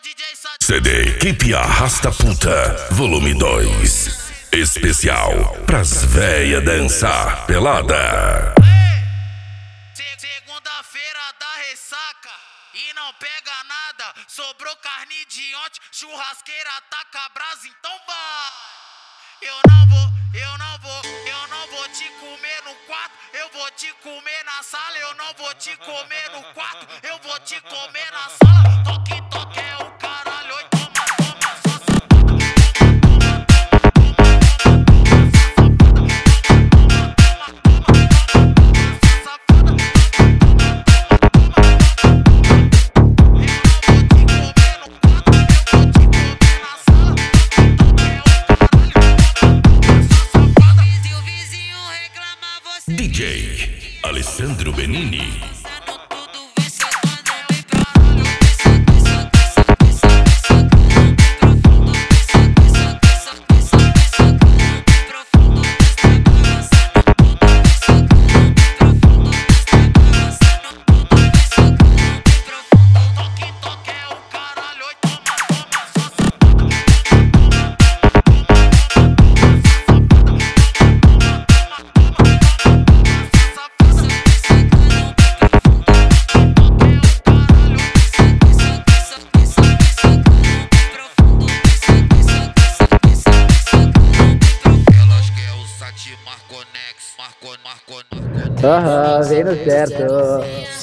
CD Equipe Arrasta Puta, volume 2. Especial pras véia dançar pelada. Segunda-feira da ressaca e não pega nada. Sobrou carne de ontem, churrasqueira taca brasa, então vai. Eu não vou te comer no quarto, eu vou te comer na sala. Eu não vou te comer no quarto, eu vou te comer na sala. Toque, toque é o caralho, oi, toma, toma, só DJ Alessandro Benini. Aham, vem no certo.